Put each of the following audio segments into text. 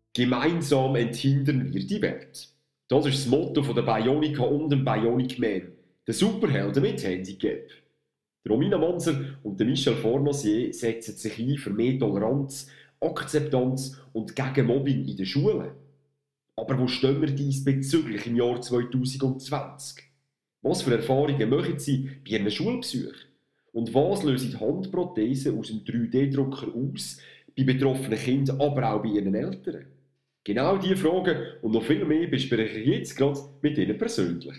Gemeinsam enthindern wir die Welt. Das ist das Motto der Bionica und dem Bionic Man, der Superhelden mit Handicap. Romina Monser und Michel Fornosier setzen sich ein für mehr Toleranz, Akzeptanz und gegen Mobbing in den Schulen. Aber wo stehen wir diesbezüglich im Jahr 2020? Was für Erfahrungen machen Sie bei Ihren Schulbesuchen? Und was lösen Handprothesen aus dem 3D-Drucker aus bei betroffenen Kindern, aber auch bei ihren Eltern? Genau diese Fragen und noch viel mehr bespreche ich jetzt gerade mit Ihnen persönlich.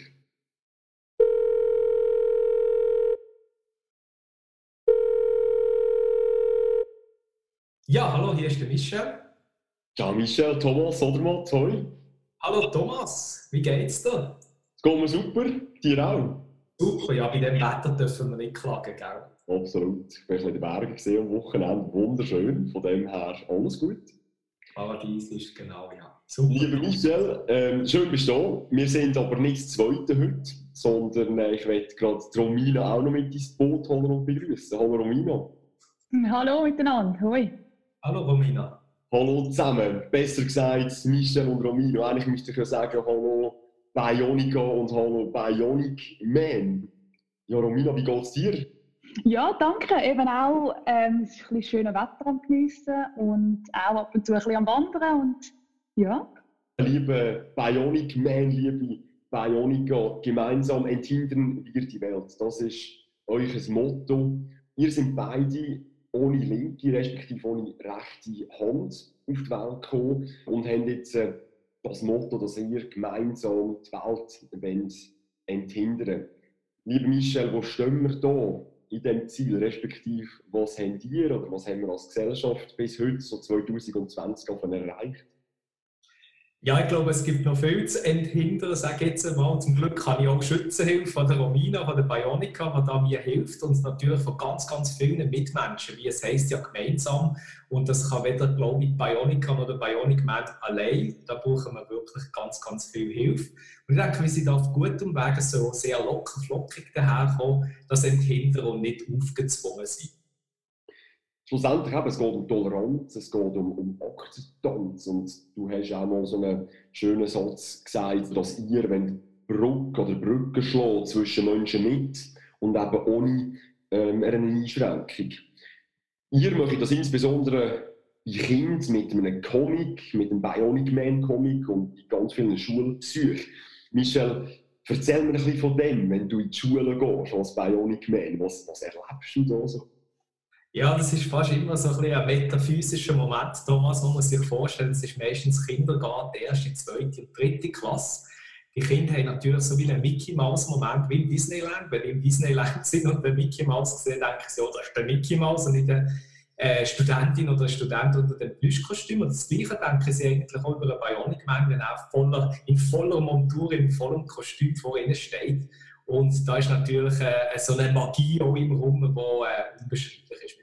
Ja, hallo, hier ist der Michel. Ciao Michel, Thomas Odermatt, hoi. Hallo Thomas, wie geht's dir? Es geht mir super, dir auch? Super, ja, bei dem Wetter dürfen wir nicht klagen, gell? Absolut. Ich war in den Bergen gesehen am Wochenende, wunderschön, von dem her alles gut. Paradies ist genau, ja. Super. Lieber Michel, schön bist du da. Wir sind aber nicht das Zweite heute, sondern ich möchte gerade die Romina auch noch mit ins Boot holen und begrüßen. Hallo Romina. Hallo miteinander, hoi. Hallo Romina. Hallo zusammen. Besser gesagt, Michel und Romina. Eigentlich müsste ich ja sagen, hallo Bionica und hallo Bionic Man. Ja, Romina, wie geht's dir? Ja, danke. Eben auch es ist ein bisschen schönes Wetter am Geniessen und auch ab und zu ein bisschen am Wandern und ja. Liebe Bionic Man, liebe Bionica, gemeinsam enthindern wir die Welt. Das ist euch Motto. Ihr seid beide ohne linke, respektive ohne rechte Hand auf die Welt gekommen und haben jetzt das Motto, dass ihr gemeinsam die Welt wollt enthindern. Lieber Michel, wo stehen wir da in diesem Ziel, respektive was habt ihr oder was haben wir als Gesellschaft bis heute, so 2020, erreicht? Ja, ich glaube, es gibt noch viel zu enthindern, sage ich jetzt mal. Zum Glück habe ich auch Schützenhilfe von der Romina, von der Bionica, die da mir hilft und natürlich von ganz, ganz vielen Mitmenschen, wie es heisst ja gemeinsam. Und das kann weder, glaube ich, Bionica oder Bionic Man allein. Da brauchen wir wirklich ganz, ganz viel Hilfe. Und ich denke, wir sind auf gutem Weg, so sehr locker, flockig daherkommen, das enthindern und nicht aufgezwungen sind. Schlussendlich eben, es geht um Toleranz, es geht um Akzeptanz. Und du hast auch mal so einen schönen Satz gesagt, dass ihr, wenn Brücke oder Brücken schlägt zwischen Menschen mit und eben ohne eine Einschränkung. Ihr macht das insbesondere bei Kindern mit einem Comic, mit einem Bionic Man Comic und in ganz vielen Schulbesuchen. Michel, erzähl mir ein bisschen von dem, wenn du in die Schule gehst als Bionic Man. Was erlebst du da so? Ja, das ist fast immer so ein metaphysischer Moment, Thomas, man muss sich vorstellen, es ist meistens Kindergarten, erste, zweite und dritte Klasse. Die Kinder haben natürlich so wie einen Mickey-Maus-Moment wie im Disneyland. Wenn die im Disneyland sind und den Mickey Maus sehen, denken sie, oh, das ist der Mickey Maus und nicht eine Studentin oder ein Student unter dem Plüschkostüm. Und das Gleiche denken sie eigentlich auch über einen Bionic Man, wenn er in voller Montur, in vollem Kostüm vor ihnen steht. Und da ist natürlich so eine Magie auch im Raum, die unbeschreiblich ist.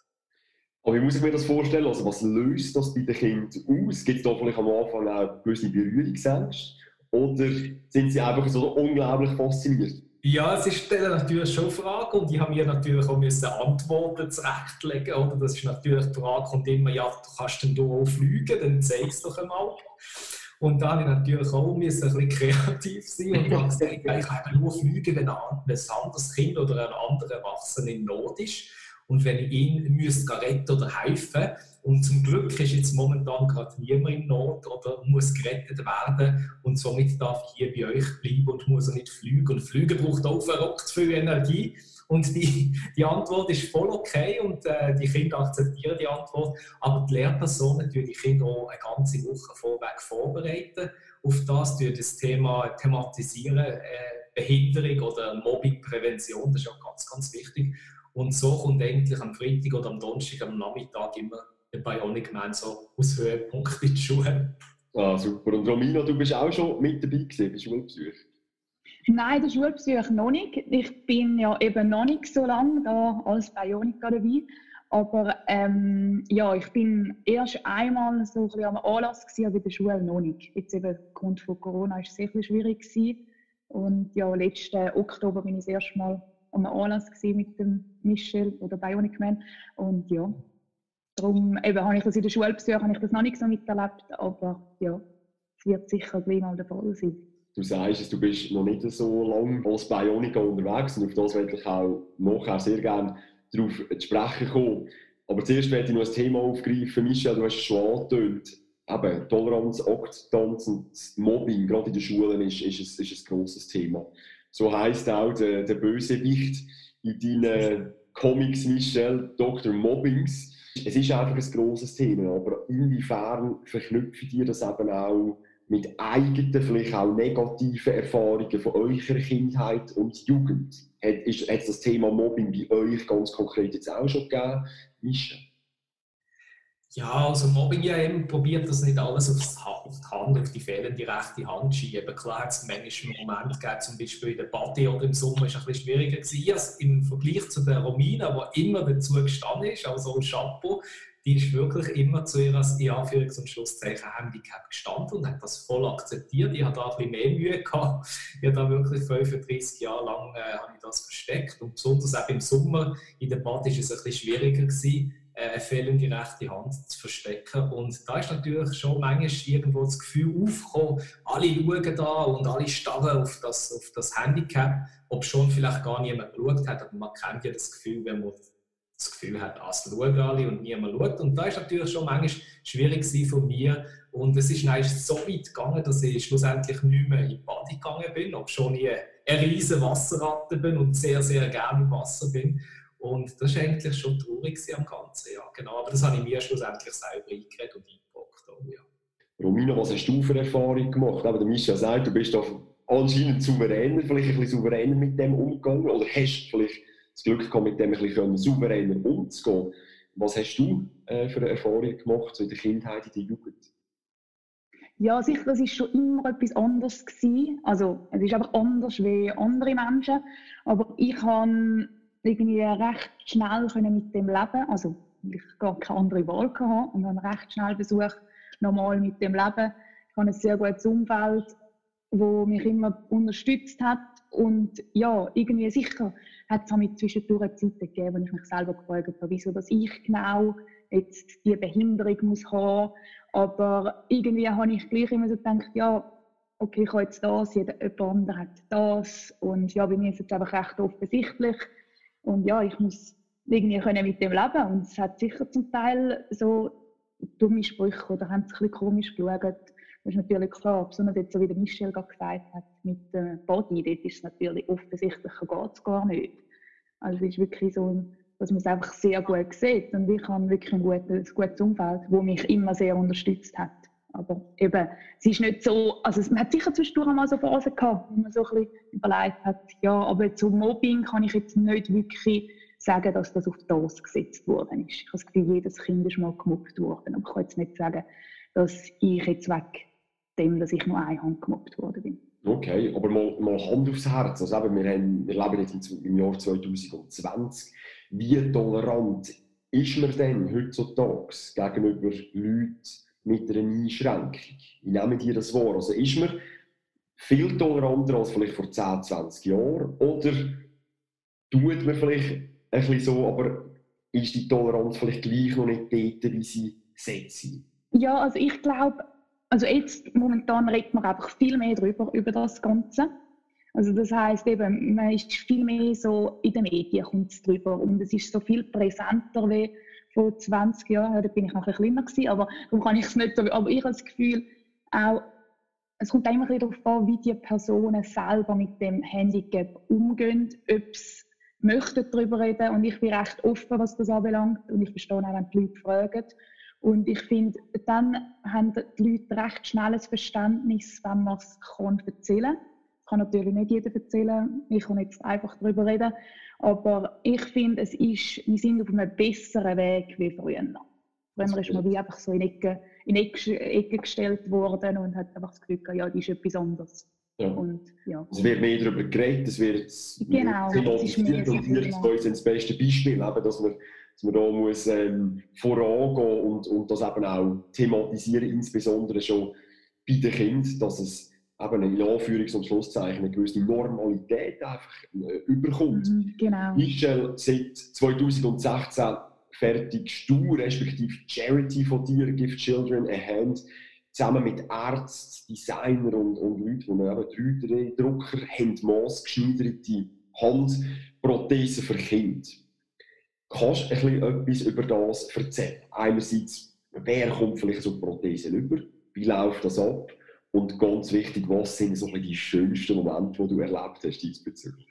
Aber wie muss ich mir das vorstellen? Also, was löst das bei den Kindern aus? Gibt es da vielleicht am Anfang auch gewisse Berührungsängste? Oder sind sie einfach so unglaublich fasziniert? Ja, es ist natürlich schon eine Frage und ich habe mir natürlich auch müssen Antworten zurechtlegen. Oder? Das ist natürlich die Frage, kommt immer, ja, du kannst denn auch fliegen, dann zeig es doch einmal. Und da habe ich natürlich auch ein bisschen kreativ sein und habe gesagt, ja, ich kann nur fliegen, wenn ein anderes Kind oder ein anderer Erwachsener in Not ist. Und wenn ich ihn retten oder helfen und zum Glück ist jetzt momentan gerade niemand in Not oder muss gerettet werden und somit darf ich hier bei euch bleiben und muss nicht fliegen. Und Fliegen braucht auch verrückt viel Energie. Und die Antwort ist voll okay und die Kinder akzeptieren die Antwort. Aber die Lehrpersonen tun die Kinder auch eine ganze Woche vorweg vorbereiten. Auf das Thema thematisieren, Behinderung oder Mobbingprävention, das ist auch ganz, ganz wichtig. Und so kommt eigentlich am Freitag oder am Donnerstag am Nachmittag immer der Bionic Man so aus Höhepunkt in die Schule. Ah, super. Und Romina, du bist auch schon mit dabei gewesen bei Schulbesuch? Nein, der Schulbesuch noch nicht. Ich bin ja eben noch nicht so lange da als Bionica dabei. Aber ja, ich bin erst einmal so ein bisschen am Anlass gewesen, aber in der Schule noch nicht. Jetzt eben aufgrund von Corona war es sehr schwierig gewesen. Und ja, letzten Oktober bin ich das erste Mal am Anlass gewesen mit dem Michel oder Bionic Man. Und ja, Darum habe ich das in der Schulbesuch habe ich das noch nicht so miterlebt, aber ja, es wird sicher gleich mal der Fall sein. Du sagst es, du bist noch nicht so lange als Bioniker unterwegs und auf das werde ich auch nachher sehr gerne darauf zu sprechen kommen. Aber zuerst werde ich noch ein Thema aufgreifen. Michel, du hast es schon angetönt. Eben, Toleranz, Akzeptanz und Mobbing, gerade in den Schulen, ist ein grosses Thema. So heisst auch der Bösewicht in deinen Comics, Michel, Dr. Mobbings. Es ist einfach ein grosses Thema, aber inwiefern verknüpft ihr das eben auch mit eigenen, vielleicht auch negativen Erfahrungen von eurer Kindheit und Jugend? Hat es das Thema Mobbing bei euch ganz konkret jetzt auch schon gegeben, Michel? Ja, also Mobbing ja eben probiert das nicht alles auf die Hand, auf die fehlende rechte Hand schieben. Klar hat es manchmal einen Moment gegeben, zum Beispiel in der Party oder im Sommer, ist es ein bisschen schwieriger gewesen. Also im Vergleich zu der Romina, die immer dazu gestanden ist, also ein Chapeau, die ist wirklich immer zu ihrer, in Anführungs- und Schlusszeichen, Handicap gestanden und hat das voll akzeptiert. Ich hatte da ein bisschen mehr Mühe gehabt. Ich habe da wirklich 35 Jahre lang habe ich das versteckt. Und besonders auch im Sommer in der Party war es ein bisschen schwieriger gewesen, eine fehlende rechte Hand zu verstecken. Und da ist natürlich schon manchmal irgendwo das Gefühl aufgekommen, alle schauen da und alle starren auf das Handicap, ob schon vielleicht gar niemand geschaut hat. Aber man kennt ja das Gefühl, wenn man das Gefühl hat, es schauen alle und niemand schaut. Und da ist natürlich schon manchmal schwierig von mir. Und es ist eigentlich so weit gegangen, dass ich schlussendlich nicht mehr in die Bade gegangen bin, obwohl ich eine riesige Wasserratte bin und sehr, sehr gerne im Wasser bin. Und das war eigentlich schon traurig am Ganzen, ja, genau. Aber das habe ich mir schlussendlich selber eingeredet und eingepackt. Ja. Romina, was hast du für Erfahrungen gemacht? Aber der Micha sagt, du bist da anscheinend souveräner, vielleicht ein bisschen souveräner mit dem umgegangen oder hast vielleicht das Glück gehabt, mit dem ein bisschen souveräner umzugehen. Was hast du für Erfahrungen gemacht so in der Kindheit, in der Jugend? Ja, sicher, das war schon immer etwas anderes gewesen. Also, es ist einfach anders wie andere Menschen. Aber ich kann irgendwie recht schnell mit dem leben. Also, ich gar keine andere Wahl hatte und habe recht schnell versucht, normal mit dem leben. Ich habe ein sehr gutes Umfeld, das mich immer unterstützt hat. Und ja, irgendwie sicher hat es mit zwischendurch Zeiten gegeben, wo ich mich selber gefragt habe, wieso dass ich genau jetzt diese Behinderung muss haben. Aber irgendwie habe ich gleich immer so gedacht, ja, okay, ich habe jetzt das, jemand anderer hat das. Und ja, bei mir ist es jetzt einfach recht offensichtlich. Und ja, ich muss irgendwie mit dem leben. Und es hat sicher zum Teil so dumme Sprüche oder haben sich ein bisschen komisch geschaut. Das ist natürlich klar, besonders jetzt, so wie der Michel gerade gesagt hat, mit dem Body, dort ist es natürlich offensichtlicher, geht es gar nicht. Also es ist wirklich so, dass man es einfach sehr gut sieht. Und ich habe wirklich ein gutes Umfeld, das mich immer sehr unterstützt hat. Aber eben, es ist nicht so, also man hat sicher zwischendurch mal so Phasen gehabt, wo man so ein bisschen überlegt hat, ja, aber zum Mobbing kann ich jetzt nicht wirklich sagen, dass das auf das gesetzt worden ist. Ich habe das Gefühl, jedes Kind ist mal gemobbt worden. Aber ich kann jetzt nicht sagen, dass ich jetzt weg dem, dass ich nur eine Hand gemobbt worden bin. Okay, aber mal Hand aufs Herz. Also eben, wir leben jetzt im Jahr 2020. Wie tolerant ist man denn heutzutage gegenüber Leuten mit einer Einschränkung? Wie nehmen die das wahr? Also ist man viel toleranter als vielleicht vor 10, 20 Jahren? Oder tut man vielleicht ein bisschen so, aber ist die Toleranz vielleicht gleich noch nicht dort, wie sie sollte? Ja, also ich glaube, also jetzt momentan redet man einfach viel mehr über das Ganze. Also das heisst eben, man ist viel mehr so in den Medien kommt es drüber und es ist so viel präsenter wie vor 20 Jahren. Ja, da bin ich noch ein bisschen kleiner gewesen, aber darum kann ich es nicht so. Aber ich habe das Gefühl, auch, es kommt immer darauf an, wie die Personen selber mit dem Handicap umgehen, ob sie möchten darüber reden. Und ich bin recht offen, was das anbelangt und ich verstehe auch, wenn die Leute fragen. Und ich finde, dann haben die Leute recht schnell ein Verständnis, wenn man es erzählen kann. Das kann natürlich nicht jeder erzählen, ich kann jetzt einfach darüber reden. Aber ich finde, wir sind auf einem besseren Weg wie früher. Früher ist man wie einfach so in Ecke gestellt worden und hat einfach das Gefühl, ja, die ist etwas anderes. Ja. Und, ja. Es wird mehr darüber geredet, es wird thematisiert und wir sind das beste Beispiel, eben, dass man da muss, vorangehen und das eben auch thematisieren, insbesondere schon bei den Kindern, dass es eben in Anführungs- und Schlusszeichen eine gewisse Normalität einfach überkommt. Genau. Michel, seit 2016 fertigst du, respektive Charity von dir, Give Children a Hand, zusammen mit Ärzten, Designern und Leuten, die eben 3D-Drucker haben, maßgeschneiderte Handprothesen für Kinder. Kannst du etwas über das erzählen? Einerseits, wer kommt vielleicht so Prothesen über? Wie läuft das ab? Und ganz wichtig, was sind so die schönsten Momente, die du erlebt hast diesbezüglich?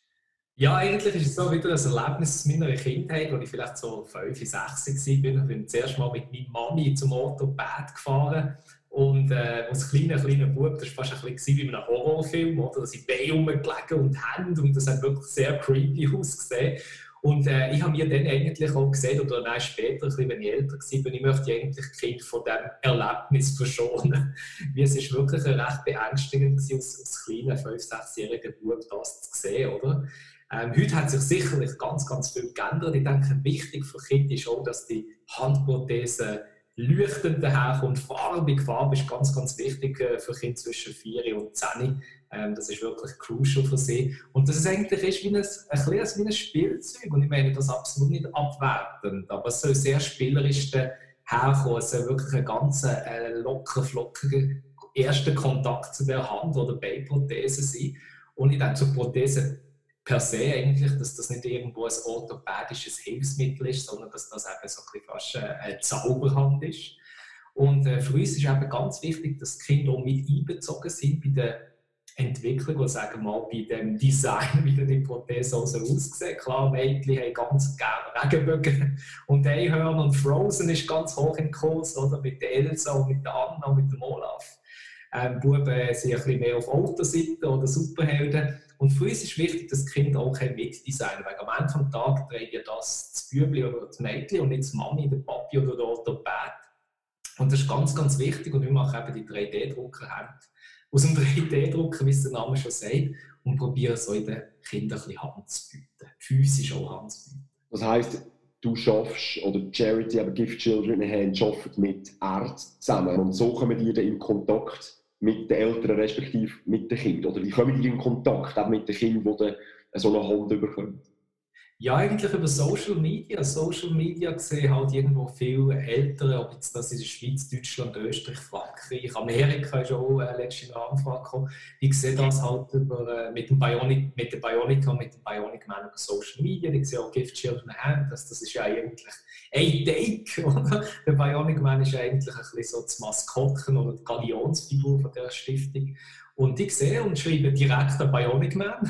Ja, eigentlich ist es so wieder ein Erlebnis aus meiner Kindheit, als ich vielleicht so 5, 6 war. Ich bin zuerst mal mit meiner Mami zum Orthopäd gefahren. Und als kleiner Bub, das war fast ein bisschen wie in einem Horrorfilm, oder? Da sind Beine rumgelegen und Hände und das hat wirklich sehr creepy ausgesehen. Und ich habe mir dann eigentlich auch gesagt, oder dann später, wenn ich älter war, ich möchte eigentlich die Kinder von diesem Erlebnis verschonen. Weil es ist wirklich recht beängstigend als kleiner 5-, 6-jähriger Bub das zu sehen, oder? Heute hat sich sicherlich ganz viel geändert. Ich denke, wichtig für Kinder ist auch, dass die Handprothese leuchtend daherkommt. Farbe ist ganz wichtig für Kinder zwischen 4 und 10. Das ist wirklich crucial für sie. Und das ist eigentlich wie ein Spielzeug. Und ich meine das absolut nicht abwertend, aber es soll sehr spielerisch daherkommen. Es soll wirklich ein ganz locker, flockiger erster Kontakt zu der Hand- oder Beinprothese sein. Und ich denke, zur Prothese per se eigentlich, dass das nicht irgendwo ein orthopädisches Hilfsmittel ist, sondern dass das eben so ein bisschen fast eine Zauberhand ist. Und für uns ist eben ganz wichtig, dass die Kinder auch mit einbezogen sind bei der Entwicklung, oder sagen wir mal bei dem Design, wie die Prothese so aussieht. Klar, Mädchen haben ganz gerne Regenbögen und Einhörner und Frozen ist ganz hoch im Kurs, oder? Mit der Elsa und mit der Anna und mit dem Olaf. Buben sind ein bisschen mehr auf Autoseite oder Superhelden. Und für uns ist wichtig, dass die Kinder auch mitdesignen. Weil am Ende des Tages trägt ja das Bübli oder das Mädchen und nicht die Mami, der Papi oder der Orthopäd. Und das ist ganz wichtig. Und wir machen eben die 3D-Drucker aus dem 3D-Drucker, wie es der Name schon sagt, und probieren so in den Kindern ein bisschen Hand zu bieten. Physisch auch Hand zu bieten. Das heisst, du schaffst, oder Charity, aber Give Children a Hand, arbeitet mit Ärzten zusammen. Und so kommen die dann in Kontakt mit den Eltern, respektive mit den Kindern? Oder wie kommen die in Kontakt auch mit den Kindern, die so eine Hand bekommen? Ja, eigentlich über Social Media. Social Media sehen halt irgendwo viele Eltern, ob jetzt das in der Schweiz, Deutschland, Österreich, Frankreich, Amerika ist auch letztens eine Anfrage gekommen. Ich sehe das halt mit der Bionica und mit dem Bionic Man über Social Media. Ich sehe auch Give Children a Hand. Das ist ja eigentlich ein Take, oder? Der Bionic Man ist ja eigentlich ein bisschen so das Maskottchen oder die Galionsfigur von dieser Stiftung. Und ich sehe und schreibe direkt an Bionic Man,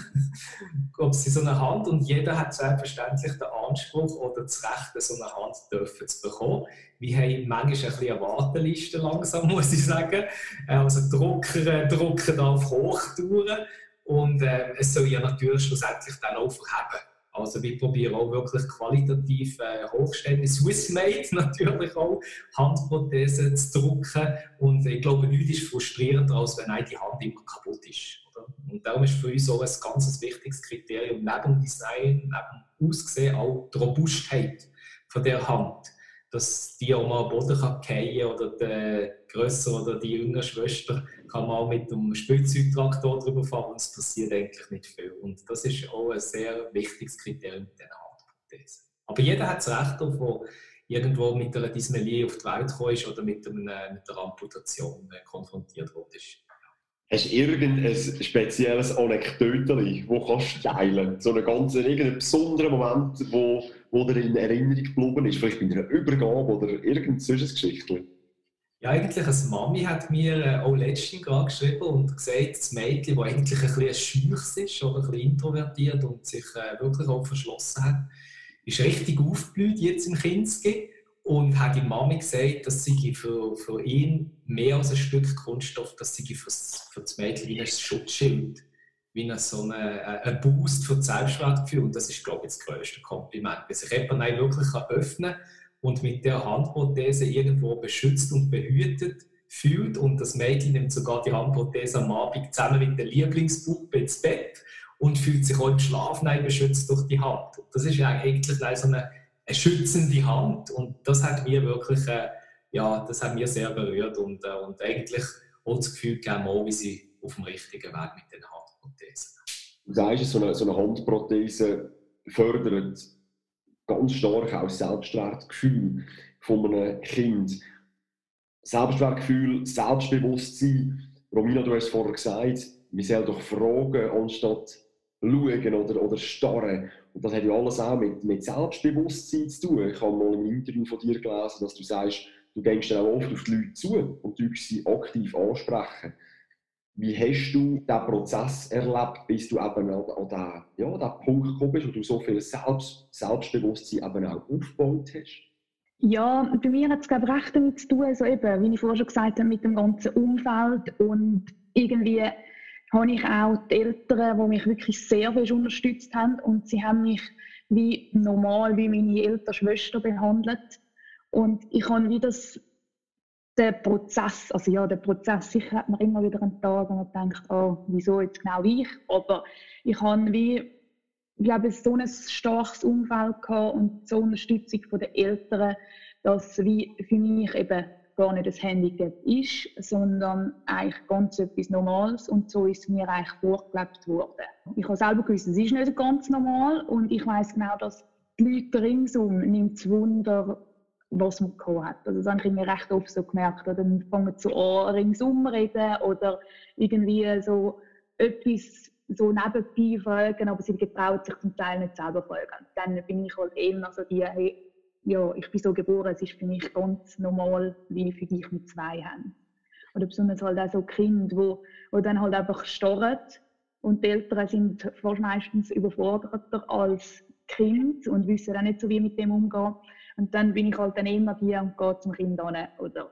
ob sie so eine Hand, und jeder hat selbstverständlich den Anspruch oder das Recht, so eine Hand dürfen zu bekommen. Wir haben manchmal ein bisschen eine Warteliste langsam, muss ich sagen. Also Drucker da auf Hochtouren und es soll ja natürlich schlussendlich dann auch verheben. Also wir probieren auch wirklich qualitativ hochstehende Swiss-Made natürlich auch Handprothesen zu drucken. Und ich glaube, nichts ist frustrierender, als wenn die Hand immer kaputt ist. Oder? Und darum ist für uns auch ein ganz wichtiges Kriterium neben dem Design, neben dem Aussehen auch die Robustheit von der Hand. Dass die auch mal am Boden fallen kann oder die grössere oder die jüngere Schwester kann mal mit dem Spielzeugtraktor drüber fahren und es passiert eigentlich nicht viel. Und das ist auch ein sehr wichtiges Kriterium mit diesen Handprothesen. Aber jeder hat das Recht, der irgendwo mit einer Dysmelie auf die Welt gekommen ist oder mit einer Amputation konfrontiert wurde. Hast du irgendein spezielles Anekdötchen, das kannst du teilen? So irgendeinen besonderen Moment, wo dir in Erinnerung geblieben ist? Vielleicht bei einer Übergabe oder irgendein solches Geschichtchen? Ja, eigentlich eine Mami hat mir auch letztens gerade geschrieben und gesagt, das Mädchen, das eigentlich ein bisschen schüch ist oder ein bisschen introvertiert und sich wirklich auch verschlossen hat, ist richtig aufgeblüht jetzt im Kinski und hat die Mami gesagt, dass sie für ihn mehr als ein Stück Kunststoff, dass sie für das Mädchen wie ein Schutzschild, wie ein Boost für das Selbstwertgefühl. Und das ist, glaube ich, das grösste Kompliment. Wenn sich jemand wirklich öffnen kann und mit der Handprothese irgendwo beschützt und behütet fühlt und das Mädchen nimmt sogar die Handprothese am Abend zusammen mit der Lieblingspuppe ins Bett und fühlt sich auch im Schlaf beschützt durch die Hand. Das ist ja eigentlich so eine schützende Hand und das hat mir wirklich das hat mir sehr berührt und eigentlich auch das Gefühl gegeben, wie sie auf dem richtigen Weg mit den Handprothesen. Du sagst, so eine Handprothese fördert ganz stark auch das Selbstwertgefühl von einem Kind. Selbstwertgefühl, Selbstbewusstsein. Romina, du hast es vorher gesagt, wir sollen doch fragen, anstatt schauen oder starren. Und das hat ja alles auch mit Selbstbewusstsein zu tun. Ich habe mal im Interview von dir gelesen, dass du sagst, du gehst dann auch oft auf die Leute zu und du sie aktiv ansprechen. Wie hast du diesen Prozess erlebt, bis du eben an den Punkt gekommen bist, wo du so viel Selbstbewusstsein eben auch aufgebaut hast? Ja, bei mir hat es glaube ich recht damit zu tun, also eben, wie ich vorher schon gesagt habe, mit dem ganzen Umfeld, und irgendwie habe ich auch die Eltern, die mich wirklich sehr viel unterstützt haben, und sie haben mich wie normal, wie meine ältere Schwester behandelt, und ich habe wie der Prozess, sicher hat man immer wieder einen Tag, wo man denkt, oh, wieso jetzt genau ich, aber ich habe ich habe so ein starkes Umfeld gehabt und so eine Unterstützung von den Eltern, dass wie für mich eben gar nicht das Handicap ist, sondern eigentlich ganz etwas Normales, und so ist es mir eigentlich vorgelebt worden. Ich habe selber gewusst, es ist nicht ganz normal, und ich weiss genau, dass die Leute ringsum nimmt es Wunder, was man gehabt hat. Also das habe ich mir recht oft so gemerkt. Oder dann fangen sie an, ringsum reden oder irgendwie so etwas so nebenbei fragen, aber sie getrauen sich zum Teil nicht selber fragen. Dann bin ich halt eher so die, hey, ja, ich bin so geboren, es ist für mich ganz normal, wie für dich mit 2 haben. Oder besonders halt auch so Kinder, die dann halt einfach starren, und die Eltern sind fast meistens überforderter als Kind und wissen auch nicht so, wie mit dem umgehen. Und dann bin ich halt dann immer die und gehe zum Kind hin oder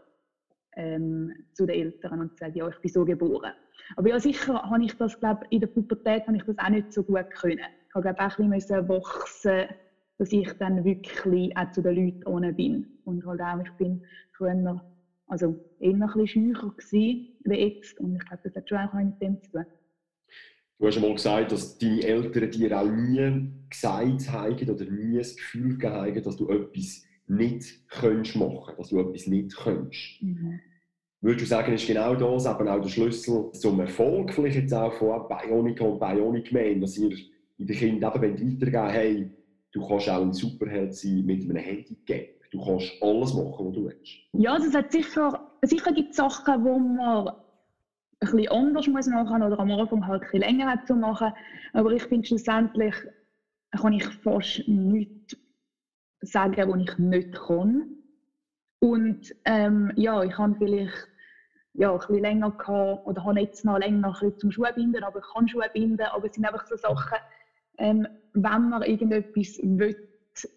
zu den Eltern und sage, ja, ich bin so geboren. Aber ja, sicher habe ich das, glaube in der Pubertät habe ich das auch nicht so gut können. Ich habe, glaube auch ein bisschen wachsen, dass ich dann wirklich auch zu den Leuten hin bin. Und halt auch, ich bin früher also eher ein bisschen scheuer gewesen wie jetzt. Und ich glaube, das hat schon auch mit dem zu tun. Du hast einmal gesagt, dass deine Eltern dir auch nie gesagt haben oder nie das Gefühl gegeben haben, dass du etwas nicht machen kannst, dass du etwas nicht kannst. Mhm. Würdest du sagen, ist genau das eben auch der Schlüssel zum Erfolg vielleicht jetzt auch von Bionica und Bionic Man, dass ihr in den Kindern eben weitergeben, hey, du kannst auch ein Superheld sein mit einem Handicap. Du kannst alles machen, was du willst. Ja, also es hat sicher gibt es Sachen, wo man ein bisschen anders muss machen oder am Anfang halt ein bisschen länger hat zu machen. Aber ich finde, schlussendlich kann ich fast nichts sagen, was ich nicht kann. Und ja, ich habe vielleicht ein bisschen länger gehabt, oder habe jetzt noch länger ein bisschen zum Schuhbinden, aber ich kann Schuhe binden. Aber es sind einfach so Sachen, wenn man irgendetwas will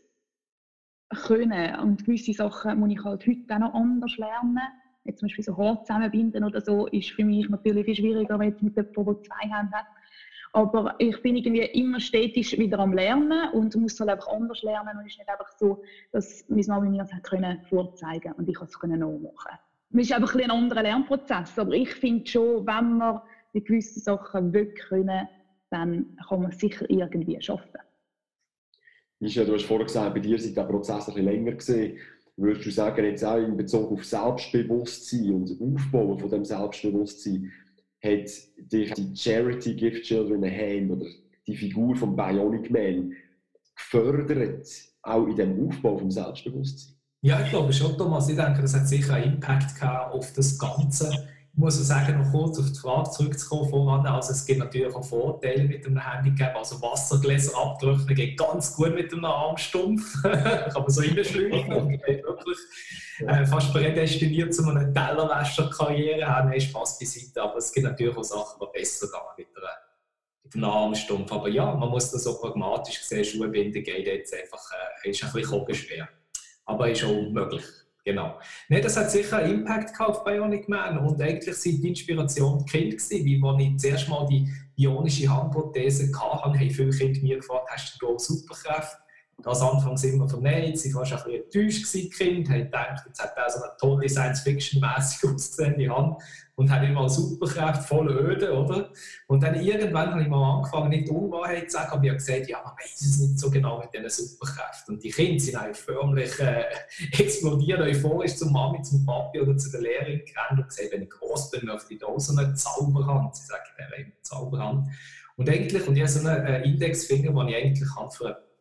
können, und gewisse Sachen muss ich halt heute auch noch anders lernen. Jetzt zum Beispiel so Haare zusammenbinden oder so, ist für mich natürlich viel schwieriger, als mit jemandem, der 2 Hände hat. Aber ich bin irgendwie immer stetig wieder am Lernen und muss halt einfach anders lernen, und es ist nicht einfach so, dass meine Mama mir das vorzeigen konnte und ich es nachmachen. Es ist einfach ein anderer Lernprozess, aber ich finde schon, wenn man die gewissen Sachen wirklich können, dann kann man es sicher irgendwie schaffen. Michel, du hast vorhin gesagt, bei dir sei der Prozess ein bisschen länger gewesen. Würdest du sagen, jetzt auch in Bezug auf Selbstbewusstsein und Aufbauen von dem Selbstbewusstsein, hat dich die Charity Give Children a Hand oder die Figur von Bionic Man gefördert, auch in dem Aufbau vom Selbstbewusstsein? Ja, ich glaube schon, Thomas. Ich denke, das hat sicher einen Impact gehabt auf das Ganze. Ich muss sagen, noch kurz auf die Frage zurückzukommen voran. Also es gibt natürlich auch Vorteile mit einem Handicap. Also Wassergläser abtrocknen geht ganz gut mit einem Armstumpf. Kann man so reinschlüpfen und geht wirklich fast prädestiniert zu einer Tellerwäscher-Karriere. Nein, Spaß beiseite. Aber es gibt natürlich auch Sachen, die besser gehen mit einem Armstumpf. Aber ja, man muss das auch pragmatisch sehen. Schuhe binden geht jetzt einfach, ist ein bisschen schwer. Aber ist auch möglich. Genau. Nee, das hat sicher einen Impact auf Bionic Man, und eigentlich waren die Inspiration die Kinder, weil als ich zuerst mal die bionische Handprothese hatte, haben viele Kinder mir gefragt, hast du Superkräfte? Das anfangs immer verneint, sie waren fast ein bisschen enttäuscht, die Kinder, haben gedacht, jetzt hat er so eine tolle Science-Fiction-mäßig ausgesehene Hand und hat immer Superkräfte, voll öde, oder? Und dann irgendwann habe ich mal angefangen, nicht die Unwahrheit zu sagen, aber ich habe gesagt, ja, man weiß es nicht so genau mit diesen Superkräften. Und die Kinder sind eigentlich förmlich explodiert, euphorisch zum Mami, zum Papi oder zu der Lehrerin gerannt und gesagt, wenn ich groß bin, möchte ich da so eine Zauberhand. Sie sagen, ich habe eine Zauberhand. Und eigentlich, und ich habe so einen Indexfinger, den ich eigentlich für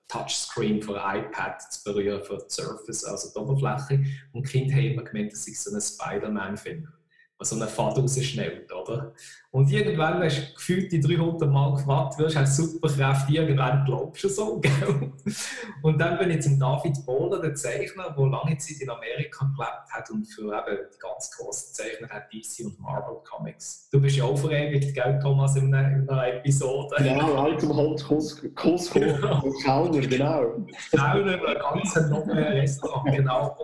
Touchscreen von einem iPad zu berühren, von der Surface, also die Oberfläche. Und die Kinder haben immer gemeint, das ist so ein Spider-Man-Film, der so einen Faden rausschnellt, oder? Und irgendwann hast du gefühlt die 300 Mal gefragt, wirst hast Superkräfte, irgendwann glaubst du so, gell? Und dann bin ich zum David Bohler, der Zeichner, der lange Zeit in Amerika gelebt hat und für eben die ganz grossen Zeichner hat DC und Marvel Comics. Du bist ja auch verewigt, gell, Thomas, in einer Episode. Genau, halt zum Costco, Kellner, genau. Kellner, ein ganz enormes Restaurant, genau.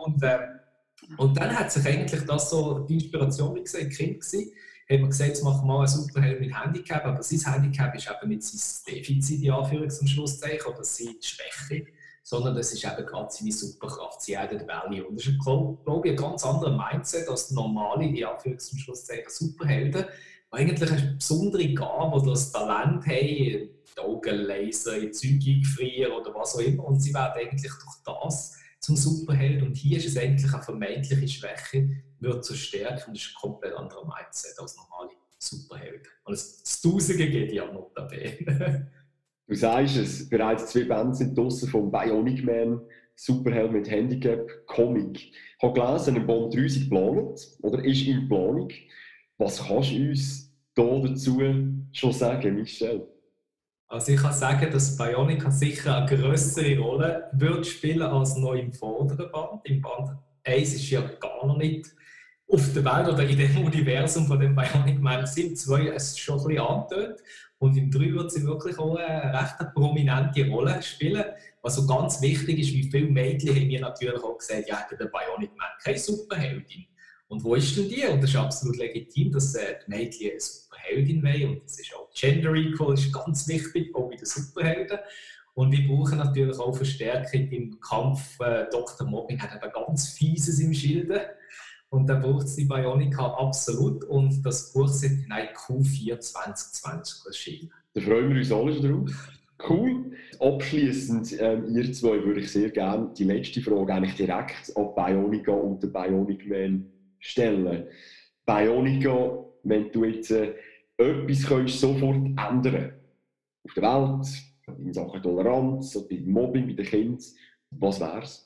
Und dann hat sich eigentlich das so die Inspiration gesehen, Kind gewesen. Haben wir gesagt, jetzt machen wir mal einen Superheld mit Handicap, aber sein Handicap ist eben nicht sein Defizit, in Anführungs- und Schlusszeichen, oder seine Schwäche, sondern das ist eben gerade seine Superkraft, seine Added Value. Und das ist, glaube ich, ein ganz anderer Mindset als normale, in Anführungs- und Schlusszeichen, Superhelden, die eigentlich eine besondere Gabe oder das Talent haben, die Augen lasern, Zeuge einfrieren oder was auch immer, und sie werden eigentlich durch das zum Superheld. Und hier ist es eigentlich eine vermeintliche Schwäche, wird zur Stärke, und das ist ein komplett anderer Mindset als normale Superhelden. Und es Tausende geht ja notabene. Du sagst es, bereits 2 Bände sind draussen vom Bionic Man, Superheld mit Handicap, Comic. Ich habe gelesen, ein Band 3 ist geplant, oder ist in Planung. Was kannst du uns da dazu schon sagen, Michel? Also ich kann sagen, dass Bionic sicher eine grössere Rolle wird spielen als noch im vorderen Band. Im Band 1 ist ja gar noch nicht auf der Welt oder in dem Universum von dem Bionic Man. Sind 2 es schon ein bisschen angetönt. Und im 3 wird sie wirklich auch eine recht prominente Rolle spielen. Was so ganz wichtig ist, wie viele Mädchen haben mir natürlich auch gesagt, ja, der Bionic Man keine Superheldin. Und wo ist denn die? Und das ist absolut legitim, dass die Mädchen eine Superheldin wollen. Und das ist auch Gender Equal, ist ganz wichtig, auch bei den Superhelden. Und wir brauchen natürlich auch Verstärkung im Kampf. Dr. Mobbing hat eben ganz Fieses im Schilde. Und da braucht es die Bionica absolut. Und das Buch sind in Q4 2020 erschienen. Da freuen wir uns alle schon drauf. Cool. Abschliessend, ihr zwei, würde ich sehr gerne die letzte Frage eigentlich direkt an Bionica und den Bionic Man stellen. Bionica, wenn du jetzt etwas könntest sofort ändern auf der Welt, in Sachen Toleranz, bei Mobbing, bei den Kindern, was wäre es?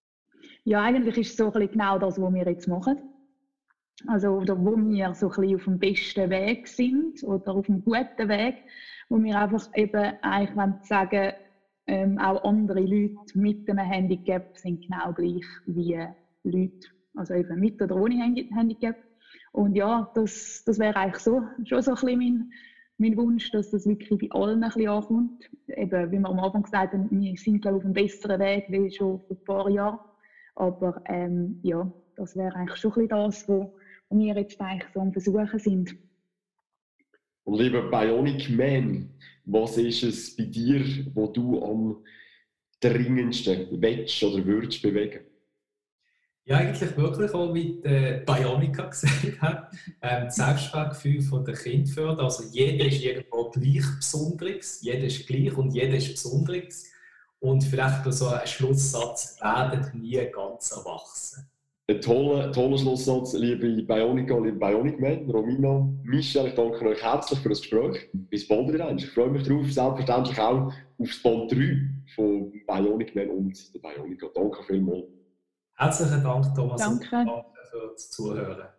Ja, eigentlich ist es so ein bisschen genau das, was wir jetzt machen. Also, oder wo wir so ein bisschen auf dem besten Weg sind oder auf einem guten Weg, wo wir einfach eben eigentlich sagen, auch andere Leute mit einem Handicap sind genau gleich wie Leute, also eben mit oder ohne Handicap. Und ja, das wäre eigentlich so, schon so ein bisschen mein Wunsch, dass das wirklich bei allen ein bisschen ankommt. Eben, wie wir am Anfang gesagt haben, wir sind, glaube ich, auf einem besseren Weg wie schon vor ein paar Jahren. Aber ja, das wäre eigentlich schon ein bisschen das, wo wir jetzt eigentlich so am Versuchen sind. Und lieber Bionic Man, was ist es bei dir, wo du am dringendsten willst oder würdest bewegen? Ja, eigentlich wirklich auch, wie die Bionica gesagt hat, das Selbstwertgefühl der Kinder fördern. Also jeder ist irgendwo gleich Besonderes, jeder ist gleich und jeder ist Besonderes. Und vielleicht so ein Schlusssatz, werdet nie ganz erwachsen. Ein toller Schlusssatz, liebe Bionica und liebe Bionic Man, Romina, Michel, ich danke euch herzlich für das Gespräch. Bis bald wieder. Ich freue mich darauf, selbstverständlich auch auf das Band 3 von Bionic Man und der Bionica. Danke vielmals. Herzlichen Dank, Thomas. Danke. Und danke fürs Zuhören.